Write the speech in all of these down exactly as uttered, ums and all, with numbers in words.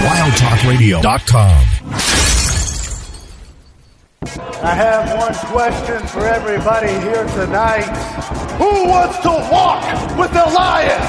wild talk radio dot com. I have one question for everybody here tonight. Who wants to walk with Elias?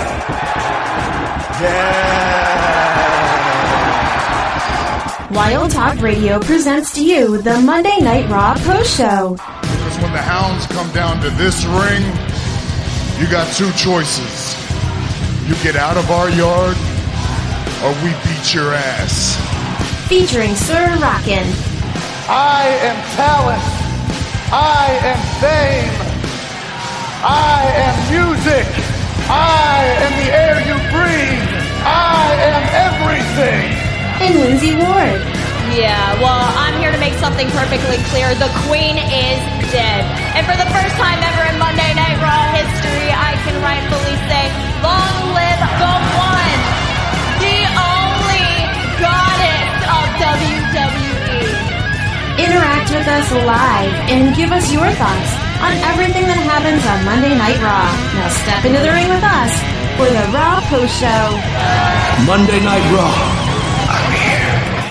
Yeah. Wild Talk Radio presents to you the Monday Night Raw Post Show. Because when the hounds come down to this ring, you got two choices. You get out of our yard, or we beat your ass. Featuring Sir Rockin'. I am talent. I am fame. I am music. I am the air you breathe. I am everything. And Lindsay Ward. Yeah, well, I'm here to make something perfectly clear. The Queen is dead. And for the first time ever in Monday Night Raw history, I can rightfully say, long live the one, the only goddess of W W E. Interact with us live and give us your thoughts on everything that happens on Monday Night Raw. Now step into the ring with us for the Raw Post Show. Monday Night Raw. I'm here.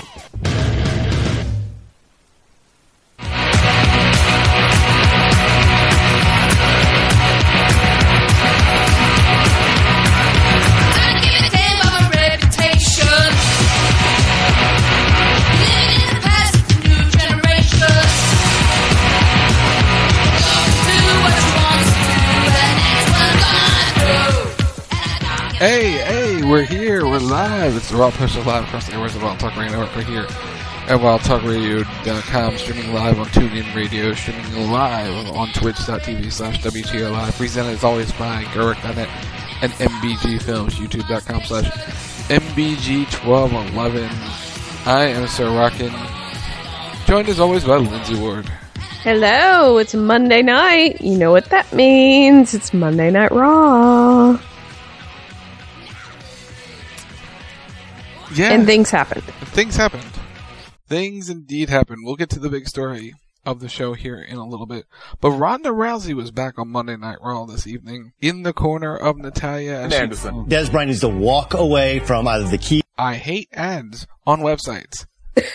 Hey, hey, we're here, we're live. It's the Raw Post Show live across the airways of Wild Talk Radio Network. We're here at wild talk radio dot com, streaming live on TuneIn Radio, streaming live on twitch.tv slash WTO Live, presented as always by Gerwick dot net and M B G Films, youtube.com slash MBG1211. I am Sir Rockin', joined as always by Lindsay Ward. Hello, it's Monday night. You know what that means. It's Monday Night Raw. Yeah. And things happened. Things happened. Things indeed happened. We'll get to the big story of the show here in a little bit. But Ronda Rousey was back on Monday Night Raw this evening in the corner of Natalya. Anderson. Des Bryant needs to walk away from either the key. I hate ads on websites.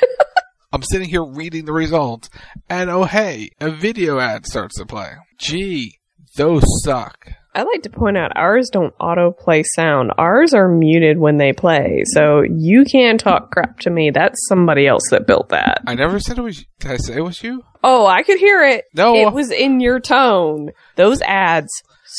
I'm sitting here reading the results, and oh hey, a video ad starts to play. Gee, those suck. I like to point out ours don't autoplay sound. Ours are muted when they play, so you can talk crap to me. That's somebody else that built that. I never said it was. Did I say it was you? Oh, I could hear it. No, it was in your tone. Those ads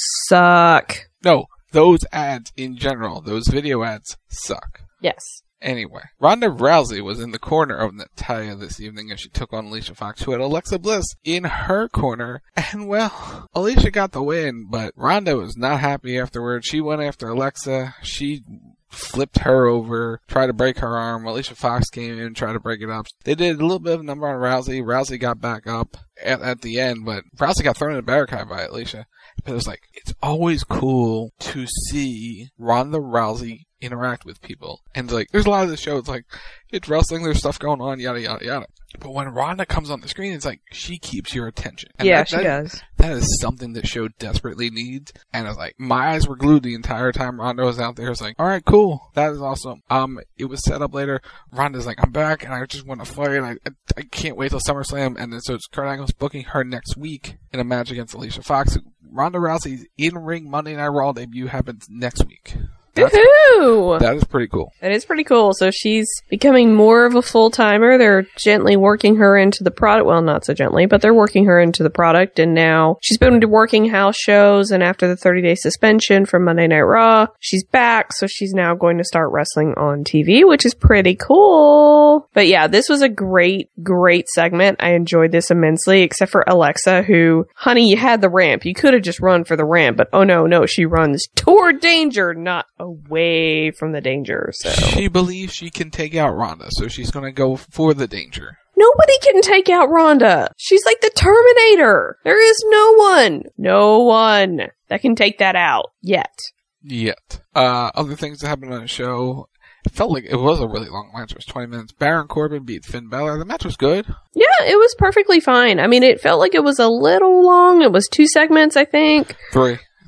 suck. No, those ads in general, those video ads suck. Yes. Anyway, Ronda Rousey was in the corner of Natalya this evening as she took on Alicia Fox, who had Alexa Bliss in her corner. And, well, Alicia got the win, but Ronda was not happy afterwards. She went after Alexa. She flipped her over, tried to break her arm. Alicia Fox came in and tried to break it up. They did a little bit of a number on Rousey. Rousey got back up at, at the end, but Rousey got thrown in the barricade by Alicia. But it was like, it's always cool to see Ronda Rousey interact with people. And like, there's a lot of the show, it's like, it's wrestling, there's stuff going on, yada, yada, yada. But when Ronda comes on the screen, it's like, she keeps your attention. And yeah, that, she that, does. That is something the show desperately needs. And it's like, my eyes were glued the entire time Ronda was out there. It's like, alright, cool. That is awesome. Um, it was set up later. Ronda's like, I'm back and I just want to fight. And I, I, I can't wait till SummerSlam. And then so it's Kurt Angle's booking her next week in a match against Alicia Fox. Ronda Rousey's in-ring Monday Night Raw debut happens next week. That's, Woohoo! That is pretty cool. That is pretty cool. So she's becoming more of a full-timer. They're gently working her into the product. Well, not so gently, but they're working her into the product. And now she's been working house shows. And after the thirty-day suspension from Monday Night Raw, she's back. So she's now going to start wrestling on T V, which is pretty cool. But yeah, this was a great, great segment. I enjoyed this immensely, except for Alexa, who, honey, you had the ramp. You could have just run for the ramp. But oh no, no, she runs toward danger, not away from the danger. So she believes she can take out Ronda, so she's going to go for the danger. Nobody can take out Ronda. She's like the Terminator. There is no one, no one that can take that out yet. Yet. Uh, other things that happened on the show. It felt like it was a really long match. It was twenty minutes. Baron Corbin beat Finn Balor. The match was good. Yeah, it was perfectly fine. I mean, it felt like it was a little long. It was two segments, I think. Three.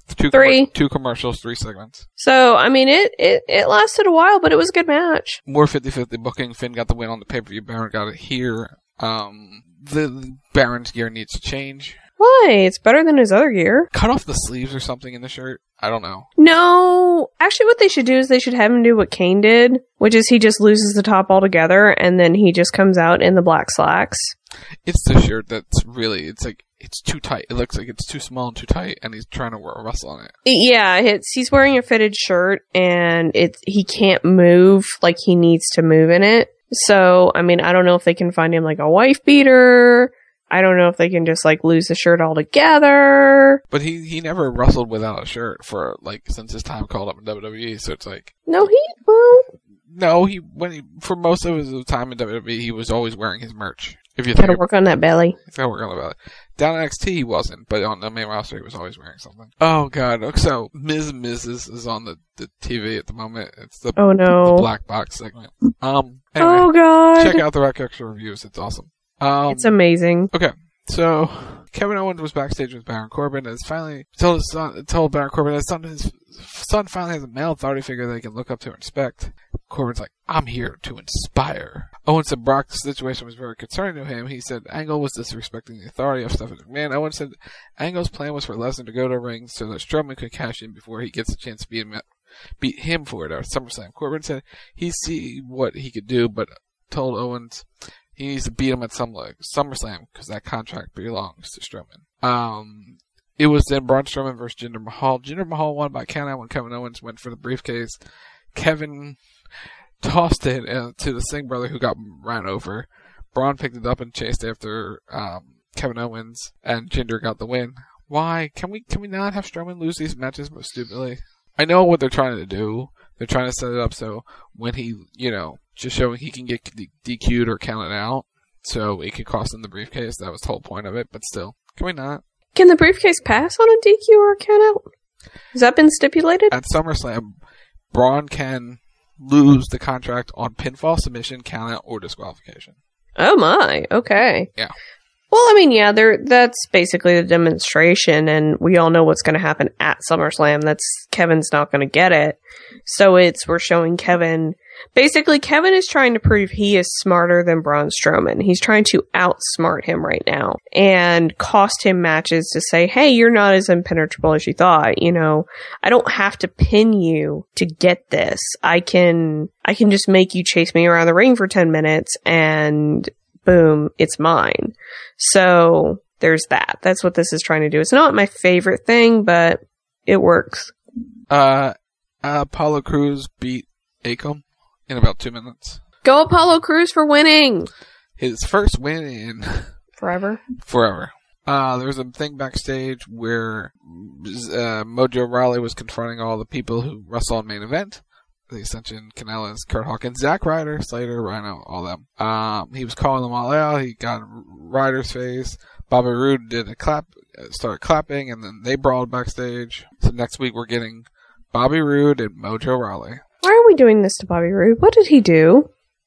Two Three. Com- two commercials, three segments. So, I mean, it, it, it lasted a while, but it was a good match. More fifty-fifty booking. Finn got the win on the pay-per-view. Baron got it here. Um, the, the Baron's gear needs to change. Why? It's better than his other gear. Cut off the sleeves or something in the shirt. I don't know. No. Actually, what they should do is they should have him do what Kane did, which is he just loses the top altogether, and then he just comes out in the black slacks. It's the shirt that's really, it's like, it's too tight. It looks like it's too small and too tight, and he's trying to wear a wrestle on it. Yeah, it's he's wearing a fitted shirt, and it's he can't move like he needs to move in it. So, I mean, I don't know if they can find him like a wife beater. I don't know if they can just like lose the shirt altogether. But he, he never wrestled without a shirt for like since his time called up in W W E. So it's like no, he well, no, he when he, for most of his time in W W E, he was always wearing his merch. If you gotta think work on that belly. He's gotta work on the belly. Down in N X T, he wasn't, but on the main roster, he was always wearing something. Oh god! So Miz and Missus is on the, the T V at the moment. It's the oh no the black box segment. Um. Anyway, oh god! Check out the Rack Extra reviews. It's awesome. Um, it's amazing. Okay, so Kevin Owens was backstage with Baron Corbin. And finally told his son, told Baron Corbin his son, his son finally has a male authority figure that he can look up to and respect. Corbin's like, I'm here to inspire. Owens said Brock's situation was very concerning to him. He said Angle was disrespecting the authority of Stephanie McMahon. Owens said Angle's plan was for Lesnar to go to the ring so that Strowman could cash in before he gets a chance to beat him, at, beat him for it at SummerSlam. Corbin said he see what he could do, but told Owens he needs to beat him at some like SummerSlam because that contract belongs to Strowman. Um, it was then Braun Strowman versus Jinder Mahal. Jinder Mahal won by countout when Kevin Owens went for the briefcase. Kevin tossed it uh, to the Singh brother who got ran over. Braun picked it up and chased after um, Kevin Owens, and Jinder got the win. Why? Can we can we not have Strowman lose these matches most stupidly? I know what they're trying to do. They're trying to set it up so when he, you know, just showing he can get D Q'd or counted out, so it could cost him the briefcase. That was the whole point of it, but still, can we not? Can the briefcase pass on a D Q or a count out? Has that been stipulated? At SummerSlam, Braun can lose the contract on pinfall, submission, countout, or disqualification. Oh my, okay. Yeah. Well, I mean, yeah, there. That's basically the demonstration, and we all know what's going to happen at SummerSlam. That's Kevin's not going to get it. So it's, we're showing Kevin, basically Kevin is trying to prove he is smarter than Braun Strowman. He's trying to outsmart him right now and cost him matches to say, hey, you're not as impenetrable as you thought. You know, I don't have to pin you to get this. I can, I can just make you chase me around the ring for ten minutes and boom, it's mine. So there's that. That's what this is trying to do. It's not my favorite thing, but it works. Uh, uh Apollo Crews beat Akam in about two minutes. Go Apollo Crews for winning! His first win in Forever? Forever. Uh, there was a thing backstage where uh, Mojo Rawley was confronting all the people who wrestle on main event. The Ascension, Kanellis, Kurt Hawkins, Zack Ryder, Slater, Rhino, all them. Um, he was calling them all out. He got Ryder's face. Bobby Roode did a clap, started clapping, and then they brawled backstage. So next week we're getting Bobby Roode and Mojo Rawley. Why are we doing this to Bobby Roode? What did he do?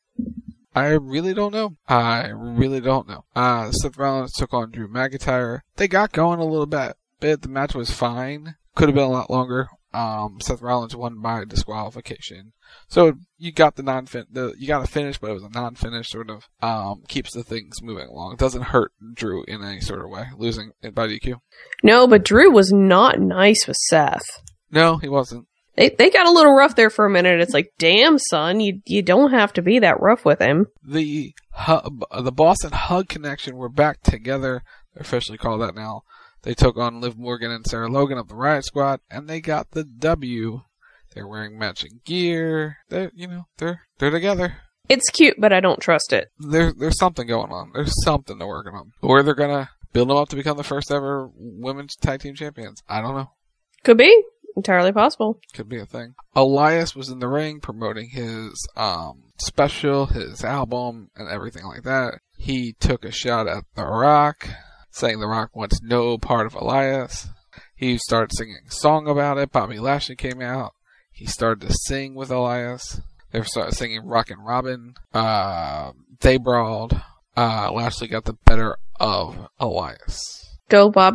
I really don't know. I really don't know. Uh, Seth Rollins took on Drew McIntyre. They got going a little bit. bit. The match was fine. Could have been a lot longer. Um, Seth Rollins won by disqualification. So you got the non-fin, the, you got a finish, but it was a non-finish sort of, um, keeps the things moving along. It doesn't hurt Drew in any sort of way, losing it by D Q. No, but Drew was not nice with Seth. No, he wasn't. They they got a little rough there for a minute. It's like, damn, son, you you don't have to be that rough with him. The hub, the Boss and Hug connection were back together. They're officially called that now. They took on Liv Morgan and Sarah Logan of the Riot Squad, and they got the W. They're wearing matching gear. They're, you know, they're they're together. It's cute, but I don't trust it. There, there's something going on. There's something they're working on. Or they're gonna build them up to become the first ever women's tag team champions. I don't know. Could be. Entirely possible. Could be a thing. Elias was in the ring promoting his um special, his album, and everything like that. He took a shot at The Rock, saying The Rock wants no part of Elias. He started singing a song about it. Bobby Lashley came out. He started to sing with Elias. They started singing Rockin' Robin. Uh, they brawled. Uh, Lashley got the better of Elias. Go, Bobby.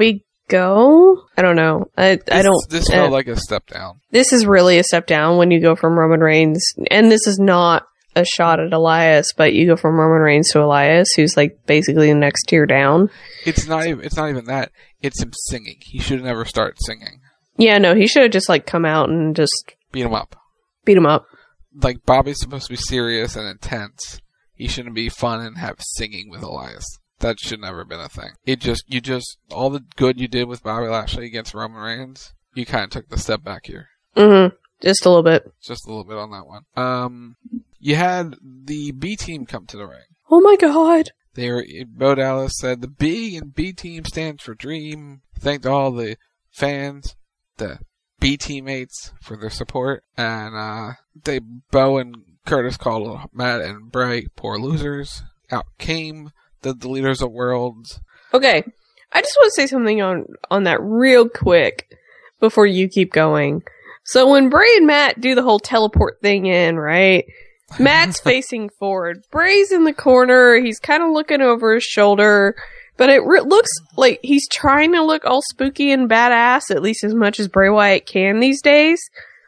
go. I don't know. I This, I don't. This uh, felt like a step down. This is really a step down when you go from Roman Reigns, and this is not a shot at Elias, but you go from Roman Reigns to Elias, who's like basically the next tier down. It's not even. It's not even that. It's him singing. He should have never started singing. Yeah, no, he should have just like come out and just Beat him up. beat him up. Like Bobby's supposed to be serious and intense. He shouldn't be fun and have singing with Elias. That should never have been a thing. It just, you just, all the good you did with Bobby Lashley against Roman Reigns, you kind of took the step back here. Mm-hmm. Just a little bit. Just a little bit on that one. Um, you had the B team come to the ring. Oh my god. They were, Bo Dallas said the B in B team stands for Dream. Thanked all the fans, the B teammates for their support. And, uh, they, Bo and Curtis called Matt and Bray poor losers. Out came the, the leaders of worlds. Okay. I just want to say something on, on that real quick before you keep going. So when Bray and Matt do the whole teleport thing in, right? Matt's facing forward. Bray's in the corner. He's kind of looking over his shoulder. But it re- looks like he's trying to look all spooky and badass, at least as much as Bray Wyatt can these days.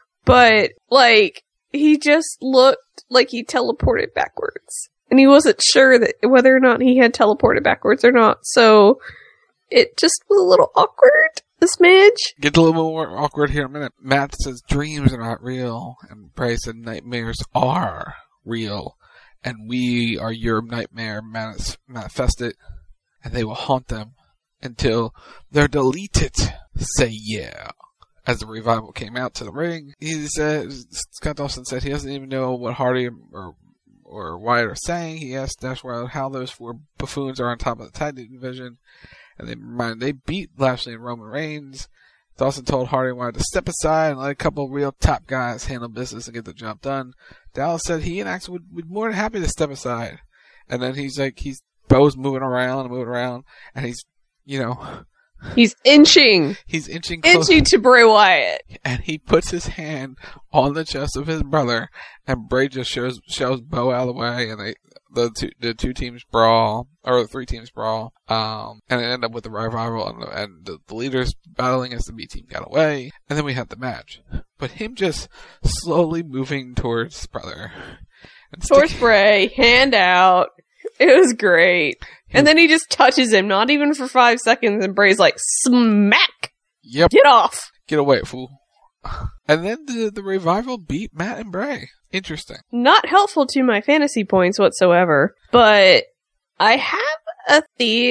But, like, he just looked like he teleported backwards. And he wasn't sure that whether or not he had teleported backwards or not. So it just was a little awkward, a smidge. Get a little more awkward here in a minute. Matt says dreams are not real, and Bray said nightmares are real, and we are your nightmare manis- manifested, and they will haunt them until they're deleted. Say yeah. As the Revival came out to the ring, he said, Scott Dawson said he doesn't even know what Hardy or or Wyatt are saying. He asked Dash Wilder how those four buffoons are on top of the tag team division, and they reminded they beat Lashley and Roman Reigns. Dawson told Hardy and Wyatt to step aside and let a couple of real top guys handle business and get the job done. Dallas said he and Axel would be more than happy to step aside. And then he's like, he's Bo's moving around and moving around, and he's, you know, He's inching. He's inching close. Inching to Bray Wyatt. And he puts his hand on the chest of his brother, and Bray just shows shows Bo out of the way, and they the two the two teams brawl, or the three teams brawl, um, and it ended up with the Revival, and, the, and the, the leaders battling as the B team got away, and then we had the match. But him just slowly moving towards his brother. And Towards stick- Bray, hand out. It was great. And then he just touches him, not even for five seconds, and Bray's like, smack! Yep. Get off! Get away, fool. And then the, the Revival beat Matt and Bray. Interesting. Not helpful to my fantasy points whatsoever, but I have a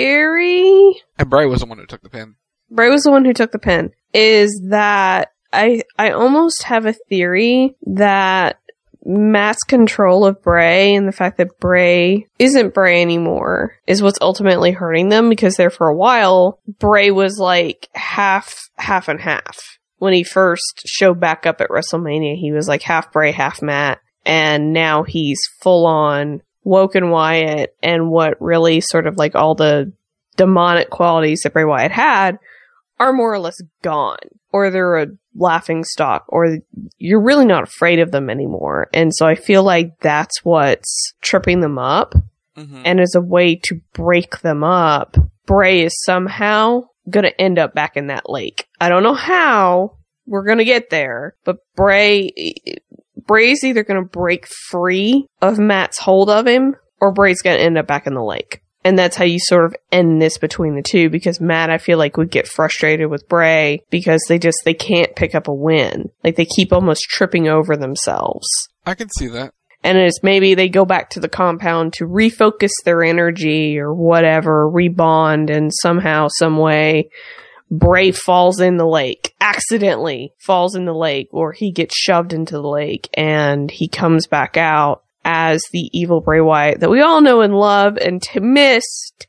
theory. And Bray was the one who took the pin. Bray was the one who took the pin. Is that I I almost have a theory that Matt's control of Bray and the fact that Bray isn't Bray anymore is what's ultimately hurting them, because there for a while, Bray was like half, half and half. When he first showed back up at WrestleMania, he was like half Bray, half Matt, and now he's full on Woken Wyatt, and what really sort of like all the demonic qualities that Bray Wyatt had are more or less gone. Or they're a laughing stock, or you're really not afraid of them anymore. And so I feel like that's what's tripping them up. Mm-hmm. And as a way to break them up, Bray is somehow going to end up back in that lake. I don't know how we're going to get there, but Bray, Bray's either going to break free of Matt's hold of him, or Bray's going to end up back in the lake. And that's how you sort of end this between the two, because Matt, I feel like, would get frustrated with Bray because they just, they can't pick up a win. Like, they keep almost tripping over themselves. I can see that. And it's maybe they go back to the compound to refocus their energy or whatever, rebond, and somehow, some way, Bray falls in the lake, accidentally falls in the lake, or he gets shoved into the lake and he comes back out as the evil Bray Wyatt that we all know and love and to miss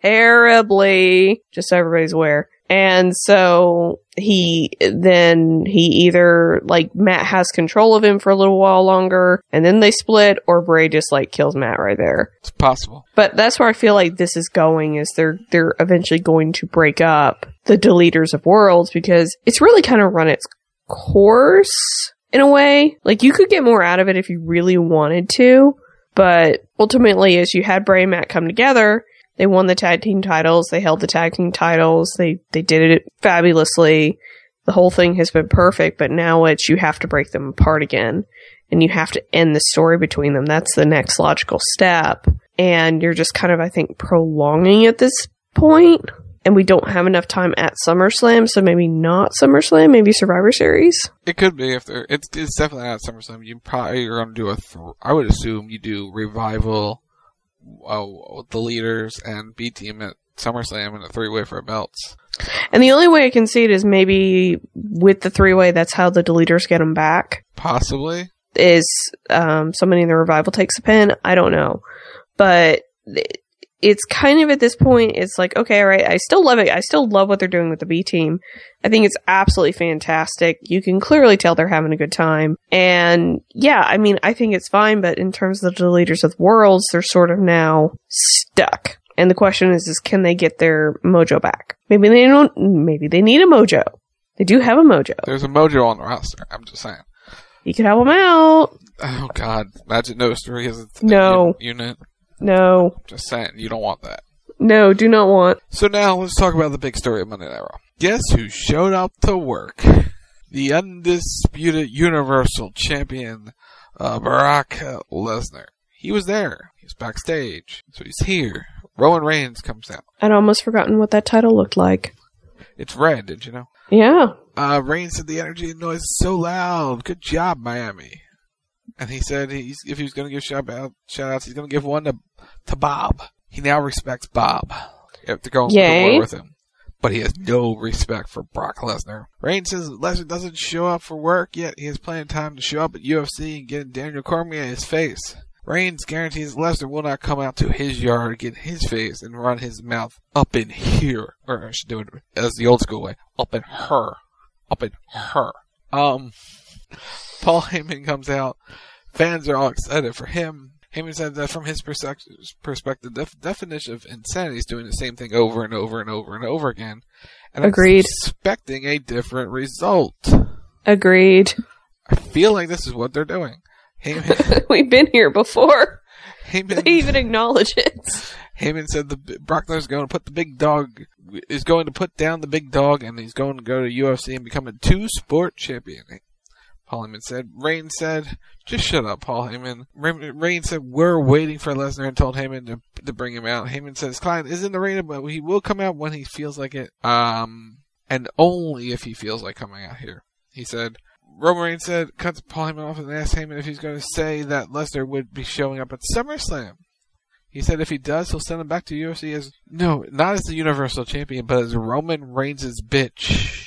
terribly, just so everybody's aware. And so he, then he either, like, Matt has control of him for a little while longer, and then they split, or Bray just, like, kills Matt right there. It's possible. But that's where I feel like this is going, is they're, they're eventually going to break up the Deleters of Worlds, because it's really kind of run its course in a way. Like, you could get more out of it if you really wanted to, but ultimately, as you had Bray and Matt come together, They won the tag team titles. They held the tag team titles. They, they did it fabulously. The whole thing has been perfect, but now it's you have to break them apart again. And you have to end the story between them. That's the next logical step. And you're just kind of, I think, prolonging at this point. And we don't have enough time at SummerSlam, so maybe not SummerSlam, maybe Survivor Series. It could be if they're. It's it's definitely not SummerSlam. You probably are going to do a. Th- I would assume you do Revival, uh, the leaders, and B Team at SummerSlam in a three way for belts. And the only way I can see it is maybe with the three way. That's how the deleters get them back. Possibly is um, somebody in the Revival takes a pin. I don't know, but. Th- It's kind of at this point, it's like, okay, all right, I still love it. I still love what they're doing with the B team. I think it's absolutely fantastic. You can clearly tell they're having a good time. And yeah, I mean, I think it's fine, but in terms of the Deleters of Worlds, they're sort of now stuck. And the question is, is can they get their mojo back? Maybe they don't, maybe they need a mojo. They do have a mojo. There's a mojo on the roster, I'm just saying. You could help them out. Oh god, Magic No Story is a no. unit. No. Just saying, you don't want that. No, do not want. So now let's talk about the big story of Monday Night Raw. Guess who showed up to work? The undisputed Universal Champion, uh, Brock Lesnar. He was there. He was backstage. So he's here. Roman Reigns comes out. I'd almost forgotten what that title looked like. It's red, did you know? Yeah. Uh, Reigns said the energy and noise is so loud. Good job, Miami. And he said he's, if he was going to give shout out, shout outs, he's going to give one to, to Bob. He now respects Bob. You have to go to war with him. But he has no respect for Brock Lesnar. Reigns says Lesnar doesn't show up for work yet. He has plenty of time to show up at U F C and get Daniel Cormier in his face. Reigns guarantees Lesnar will not come out to his yard, get in his face, and run his mouth up in here. Or I should do it as the old school way. Up in her. Up in her. Um... Paul Heyman comes out. Fans are all excited for him. Heyman said that from his perspective, the def- definition of insanity is doing the same thing over and over and over and over again. And Agreed. I'm expecting a different result. Agreed. I feel like this is what they're doing. Heyman, We've been here before. Heyman, they even acknowledge it. Heyman said the Brock Lesnar is going to put the big dog is going to put down the big dog, and he's going to go to U F C and become a two-sport champion. Paul Heyman said. Reigns said, just shut up, Paul Heyman. Reigns said, we're waiting for Lesnar and told Heyman to, to bring him out. Heyman says, client is in the arena, but he will come out when he feels like it. Um, and only if he feels like coming out here. He said, Roman Reigns said, cuts Paul Heyman off and asked Heyman if he's going to say that Lesnar would be showing up at SummerSlam. He said if he does, he'll send him back to U F C as, no, not as the Universal Champion, but as Roman Reigns' bitch.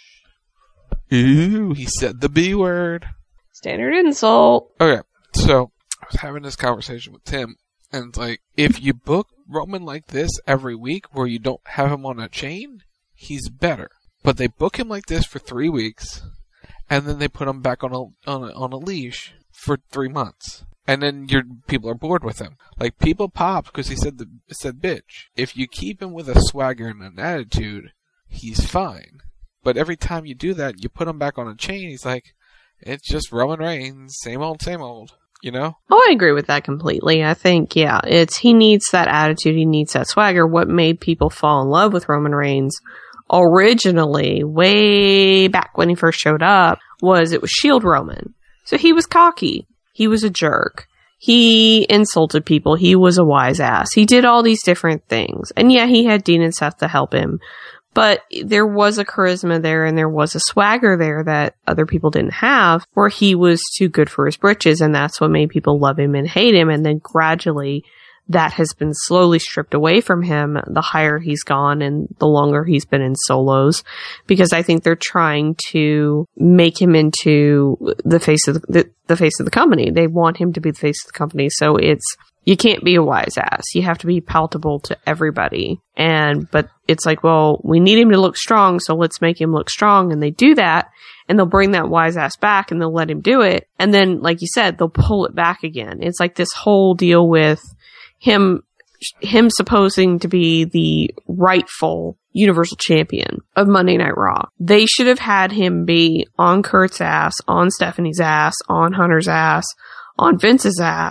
Ooh, he said the B word. Standard insult. Okay, so I was having this conversation with Tim, and it's like, if you book Roman like this every week, where you don't have him on a chain, he's better. But they book him like this for three weeks, and then they put him back on a on a, on a leash for three months, and then your people are bored with him. Like, people pop because he said the said bitch. If you keep him with a swagger and an attitude, he's fine. But every time you do that, you put him back on a chain, he's like, it's just Roman Reigns, same old, same old, you know? Oh, I agree with that completely. I think, yeah, it's he needs that attitude, he needs that swagger. What made people fall in love with Roman Reigns originally, way back when he first showed up, was it was Shield Roman. So he was cocky. He was a jerk. He insulted people. He was a wise ass. He did all these different things. And yeah, he had Dean and Seth to help him. But there was a charisma there and there was a swagger there that other people didn't have, where he was too good for his britches, and that's what made people love him and hate him. And then gradually that has been slowly stripped away from him the higher he's gone and the longer he's been in solos, because I think they're trying to make him into the face of the, the, the face of the company. They want him to be the face of the company. So it's, you can't be a wise ass. You have to be palatable to everybody. And, but it's like, well, we need him to look strong, so let's make him look strong. And they do that, and they'll bring that wise ass back and they'll let him do it. And then, like you said, they'll pull it back again. It's like this whole deal with him, him supposing to be the rightful Universal Champion of Monday Night Raw. They should have had him be on Kurt's ass, on Stephanie's ass, on Hunter's ass, on Vince's ass,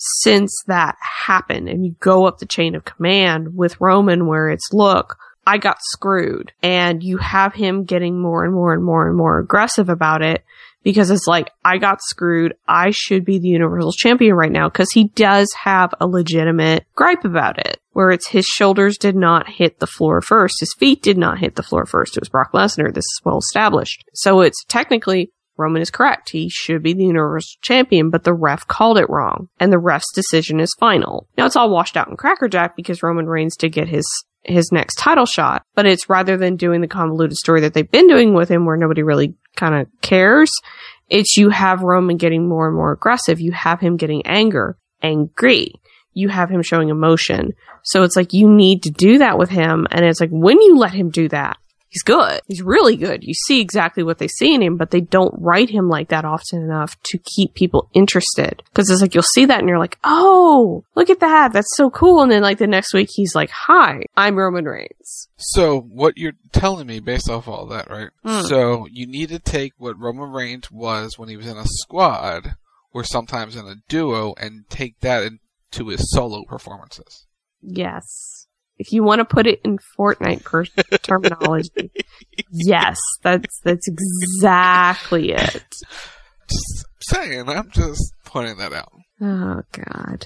since that happened. And you go up the chain of command with Roman where it's, look, I got screwed. And you have him getting more and more and more and more aggressive about it because it's like, I got screwed. I should be the Universal Champion right now, because he does have a legitimate gripe about it, where it's his shoulders did not hit the floor first. His feet did not hit the floor first. It was Brock Lesnar. This is well established. So it's technically, Roman is correct. He should be the Universal Champion, but the ref called it wrong. And the ref's decision is final. Now it's all washed out in Cracker Jack because Roman Reigns did get his his next title shot, but it's rather than doing the convoluted story that they've been doing with him where nobody really kind of cares, it's you have Roman getting more and more aggressive. You have him getting anger, angry. You have him showing emotion. So it's like you need to do that with him, and it's like when you let him do that, he's good. He's really good. You see exactly what they see in him, but they don't write him like that often enough to keep people interested. Because it's like, you'll see that and you're like, oh, look at that. That's so cool. And then like the next week, he's like, hi, I'm Roman Reigns. So what you're telling me based off all that, right? Mm. So you need to take what Roman Reigns was when he was in a squad or sometimes in a duo and take that into his solo performances. Yes. If you want to put it in Fortnite per- terminology, yes, that's that's exactly it. Just saying, I'm just pointing that out. Oh, God.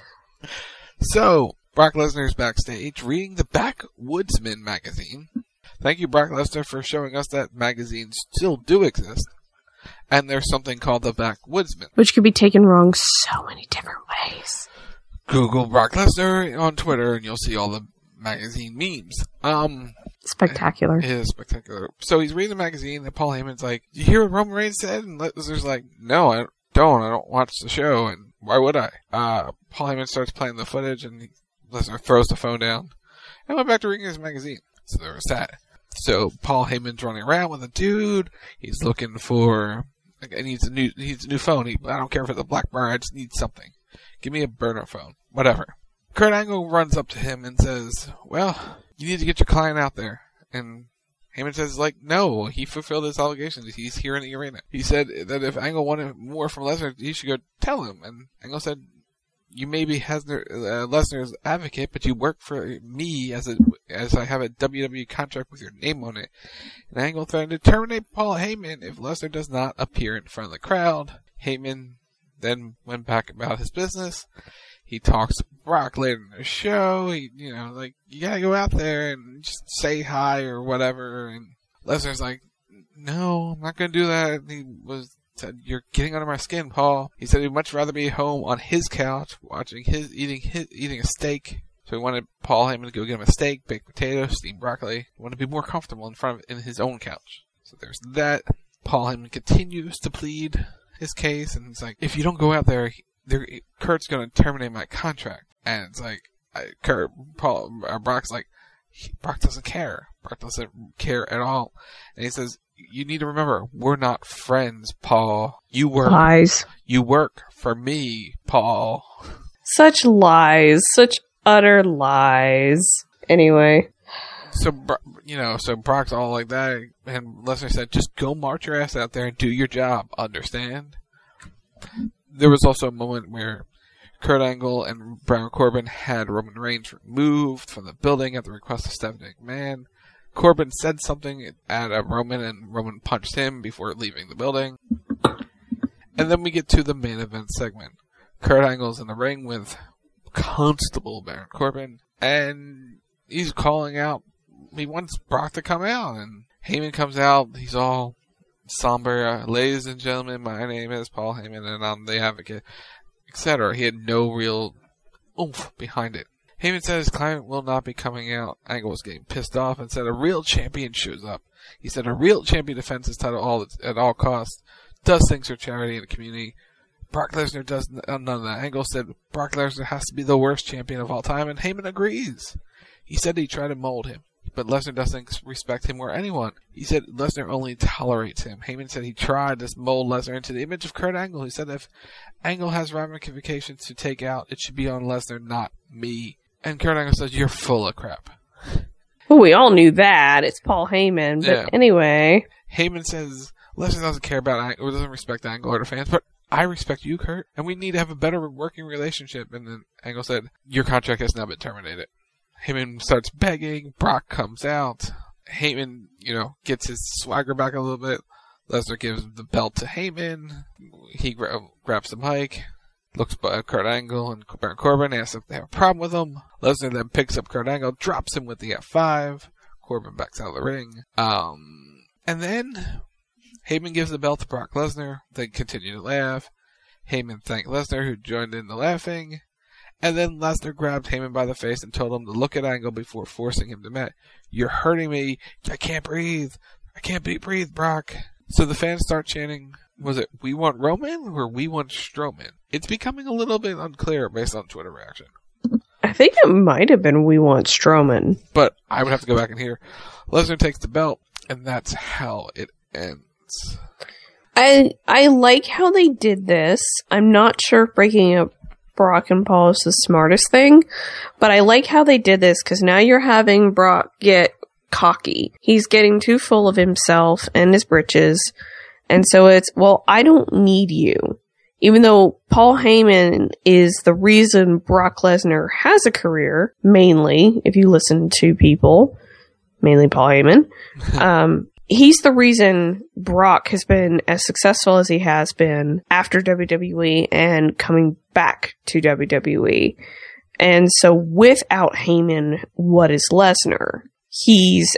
So, Brock Lesnar is backstage reading the Backwoodsman magazine. Thank you, Brock Lesnar, for showing us that magazines still do exist. And there's something called the Backwoodsman, which could be taken wrong so many different ways. Google Brock Lesnar on Twitter and you'll see all the magazine memes. Um, spectacular. It is spectacular. So he's reading the magazine and Paul Heyman's like, "Did you hear what Roman Reigns said?" And Lesnar's like, "No, I don't. I don't watch the show, and why would I?" Uh, Paul Heyman starts playing the footage and he, Lesnar throws the phone down and went back to reading his magazine. So there was that. So Paul Heyman's running around with a dude. He's looking for, like, he needs a new, he needs a new phone. He, I don't care if it's a BlackBerry. I just need something. Give me a burner phone. Whatever. Kurt Angle runs up to him and says, "Well, you need to get your client out there." And Heyman says, like, no, he fulfilled his obligations. He's here in the arena. He said that if Angle wanted more from Lesnar, he should go tell him. And Angle said, "You may be Lesnar, uh, Lesnar's advocate, but you work for me as a as I have a W W E contract with your name on it." And Angle threatened to terminate Paul Heyman if Lesnar does not appear in front of the crowd. Heyman then went back about his business. He talks to Brock later in the show. He, you know, like, you gotta go out there and just say hi or whatever. And Lesnar's like, "No, I'm not gonna do that." And he was said, "You're getting under my skin, Paul." He said he'd much rather be home on his couch watching his eating his eating a steak. So he wanted Paul Heyman to go get him a steak, baked potatoes, steamed broccoli. He wanted to be more comfortable in front of in his own couch. So there's that. Paul Heyman continues to plead his case, and he's like, "If you don't go out there, They're, Kurt's going to terminate my contract." And it's like, I, Kurt, Paul, uh, Brock's like, he, Brock doesn't care. Brock doesn't care at all. And he says, "You need to remember, we're not friends, Paul. You work, lies. You work for me, Paul." Such lies. Such utter lies. Anyway. So, you know, so Brock's all like that. And Lesnar said, "Just go march your ass out there and do your job. Understand?" There was also a moment where Kurt Angle and Baron Corbin had Roman Reigns removed from the building at the request of Stephanie McMahon. Corbin said something at a Roman, and Roman punched him before leaving the building. And then we get to the main event segment. Kurt Angle's in the ring with Constable Baron Corbin, and he's calling out, he wants Brock to come out, and Heyman comes out, he's all somber. "Ladies and gentlemen, my name is Paul Heyman and I'm the advocate," et cetera. He had no real oomph behind it. Heyman said his client will not be coming out. Angle was getting pissed off and said a real champion shows up. He said a real champion defends his title all at all costs, does things for charity and the community. Brock Lesnar does none of that. Angle said Brock Lesnar has to be the worst champion of all time, and Heyman agrees. He said he tried to mold him, but Lesnar doesn't respect him or anyone. He said Lesnar only tolerates him. Heyman said he tried to mold Lesnar into the image of Kurt Angle. He said if Angle has ramifications to take out, it should be on Lesnar, not me. And Kurt Angle says, "You're full of crap." Well, we all knew that. It's Paul Heyman. But yeah. Anyway. Heyman says Lesnar doesn't care about Angle, or doesn't respect Angle or the fans, but I respect you, Kurt, and we need to have a better working relationship. And then Angle said, your contract has now been terminated. Heyman starts begging. Brock comes out. Heyman, you know, gets his swagger back a little bit. Lesnar gives the belt to Heyman. He gra- grabs the mic, looks at Kurt Angle and Baron Corbin, asks if they have a problem with him. Lesnar then picks up Kurt Angle, drops him with the F five. Corbin backs out of the ring. Um, and then Heyman gives the belt to Brock Lesnar. They continue to laugh. Heyman thanked Lesnar, who joined in the laughing. And then Lesnar grabbed Heyman by the face and told him to look at Angle before forcing him to mat. You're hurting me. I can't breathe. I can't be breathe, Brock. So the fans start chanting, was it we want Roman or we want Strowman? It's becoming a little bit unclear based on Twitter reaction. I think it might have been we want Strowman. But I would have to go back and hear. Lesnar takes the belt, and that's how it ends. I I like how they did this. I'm not sure if breaking up Brock and Paul is the smartest thing, but I like how they did this because now you're having Brock get cocky. He's getting too full of himself and his britches, and so it's, well, I don't need you. Even though Paul Heyman is the reason Brock Lesnar has a career, mainly, if you listen to people, mainly Paul Heyman, um, he's the reason Brock has been as successful as he has been after W W E and coming back to W W E. And so without Heyman, what is Lesnar? He's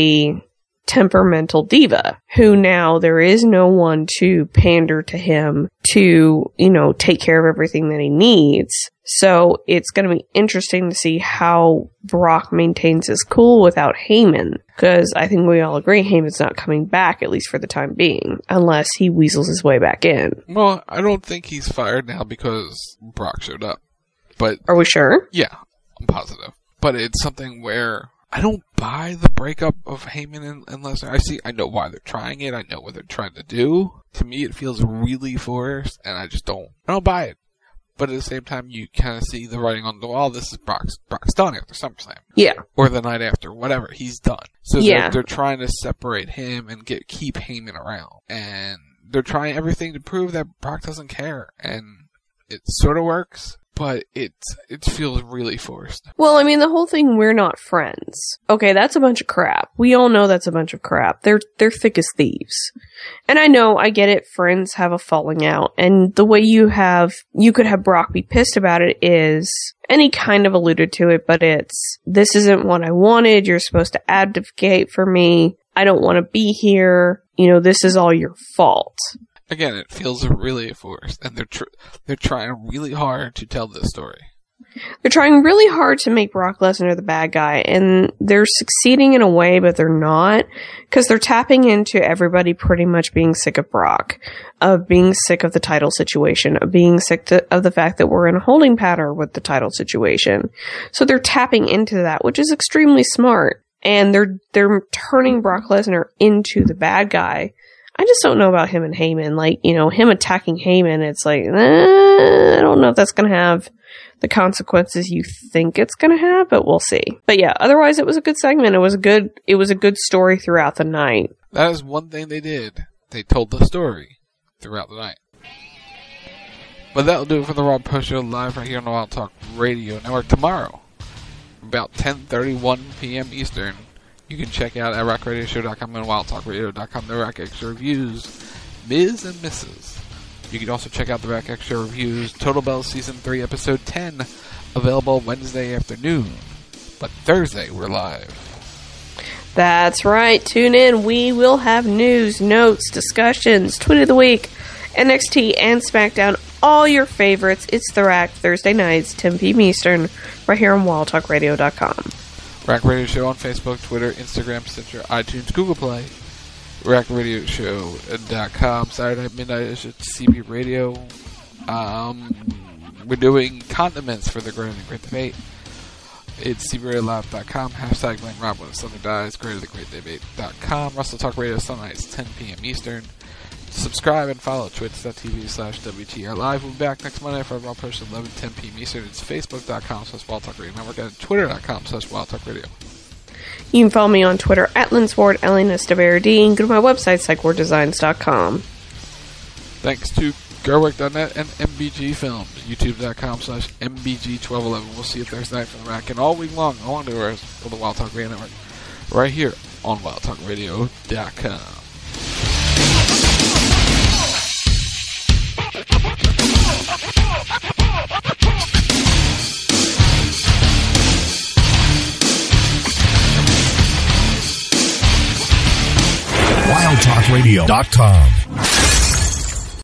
a temperamental diva who now there is no one to pander to him to, you know, take care of everything that he needs. So it's going to be interesting to see how Brock maintains his cool without Heyman, because I think we all agree Heyman's not coming back, at least for the time being, unless he weasels his way back in. Well, I don't think he's fired now because Brock showed up. But are we sure? Yeah, I'm positive. But it's something where I don't buy the breakup of Heyman and, and Lesnar. I see, I know why they're trying it. I know what they're trying to do. To me, it feels really forced, and I just don't, I don't buy it. But at the same time, you kind of see the writing on the wall. This is Brock's, Brock's done after SummerSlam. Yeah. Or the night after, whatever. He's done. So yeah. they're, they're trying to separate him and get keep Heyman around. And they're trying everything to prove that Brock doesn't care. And it sort of works. But it it feels really forced. Well, I mean, the whole thing, we're not friends. Okay, that's a bunch of crap. We all know that's a bunch of crap. They're they're thick as thieves. And I know, I get it, friends have a falling out. And the way you have, you could have Brock be pissed about it is, and he kind of alluded to it, but it's, this isn't what I wanted. You're supposed to advocate for me. I don't want to be here. You know, this is all your fault. Again, it feels really forced, and they're tr- they're trying really hard to tell this story. They're trying really hard to make Brock Lesnar the bad guy, and they're succeeding in a way, but they're not, because they're tapping into everybody pretty much being sick of Brock, of being sick of the title situation, of being sick to, of the fact that we're in a holding pattern with the title situation. So they're tapping into that, which is extremely smart, and they're they're turning Brock Lesnar into the bad guy. I just don't know about him and Heyman. Like, you know, him attacking Heyman, it's like, eh, I don't know if that's going to have the consequences you think it's going to have, but we'll see. But yeah, otherwise it was a good segment. It was a good, it was a good story throughout the night. That is one thing they did. They told the story throughout the night. But that'll do it for the Raw Post Show live right here on the Wild Talk Radio Network tomorrow, about ten thirty-one p.m. Eastern. You can check out at rock radio show dot com and wild talk radio dot com the Rack Extra Reviews, Miz and Missus You can also check out the Rack Extra Reviews Total Bells Season three Episode ten, available Wednesday afternoon. But Thursday, we're live. That's right. Tune in. We will have news, notes, discussions, Tweet of the Week, N X T, and SmackDown. All your favorites. It's The Rack, Thursday nights, ten p.m. Eastern, right here on wild talk radio dot com. Rack Radio Show on Facebook, Twitter, Instagram, Stitcher, iTunes, Google Play. rack radio show dot com. Saturday at midnight is at C B Radio. Um, we're doing condiments for the Greater Than Great Debate. It's c b radio live dot com. Hashtag Blame Rob when the Thunder Dies. Greater Than Great Debate dot com. Russell Talk Radio Sunday nights, ten p.m. Eastern. Subscribe and follow twitch dot t v slash W T R Live. We'll be back next Monday for a Raw Post eleven ten p.m. Eastern. It's facebook dot com slash Wild Talk Radio Network and twitter dot com slash Wild Talk Radio. You can follow me on Twitter at Linsward, L N S W R D, and go to my website, psych ward designs dot com. Thanks to Gerwick dot net, and M B G Films, youtube.com slash MBG1211. We'll see you Thursday night for the rack and all week long, along the rest of the Wild Talk Radio Network, right here on wild talk radio dot com. wild talk radio dot com